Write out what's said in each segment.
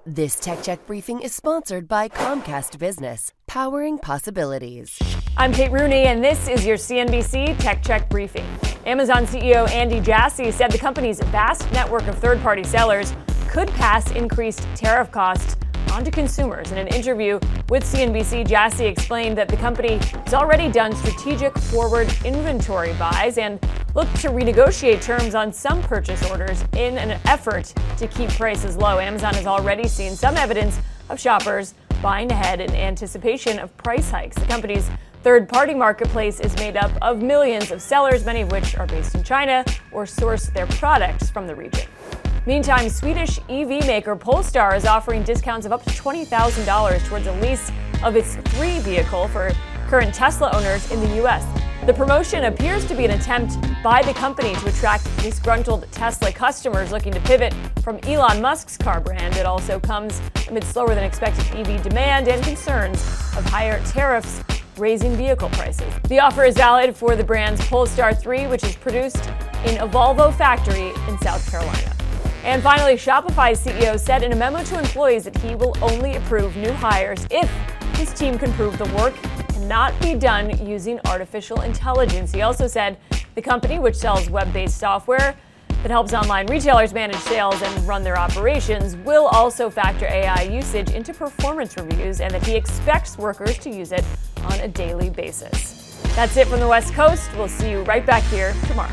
This Tech Check briefing is sponsored by Comcast Business, powering possibilities. I'm Kate Rooney, and this is your CNBC Tech Check briefing. Amazon CEO Andy Jassy said the company's vast network of third-party sellers could pass increased tariff costs onto consumers. In an interview with CNBC, Jassy explained that the company has already done strategic forward inventory buys and looked to renegotiate terms on some purchase orders in an effort to keep prices low. Amazon has already seen some evidence of shoppers buying ahead in anticipation of price hikes. The company's third-party marketplace is made up of millions of sellers, many of which are based in China or source their products from the region. Meantime, Swedish EV maker Polestar is offering discounts of up to $20,000 towards a lease of its 3 vehicle for current Tesla owners in the U.S. The promotion appears to be an attempt by the company to attract disgruntled Tesla customers looking to pivot from Elon Musk's car brand. It also comes amid slower than expected EV demand and concerns of higher tariffs raising vehicle prices. The offer is valid for the brand's Polestar 3, which is produced in a Volvo factory in South Carolina. And finally, Shopify's CEO said in a memo to employees that he will only approve new hires if his team can prove the work cannot be done using artificial intelligence. He also said the company, which sells web-based software that helps online retailers manage sales and run their operations, will also factor AI usage into performance reviews and that he expects workers to use it on a daily basis. That's it from the West Coast. We'll see you right back here tomorrow.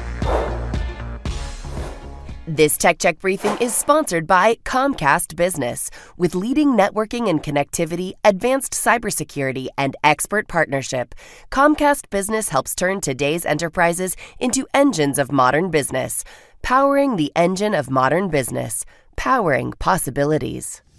This Tech Check briefing is sponsored by Comcast Business. With leading networking and connectivity, advanced cybersecurity, and expert partnership, Comcast Business helps turn today's enterprises into engines of modern business. Powering the engine of modern business. Powering possibilities.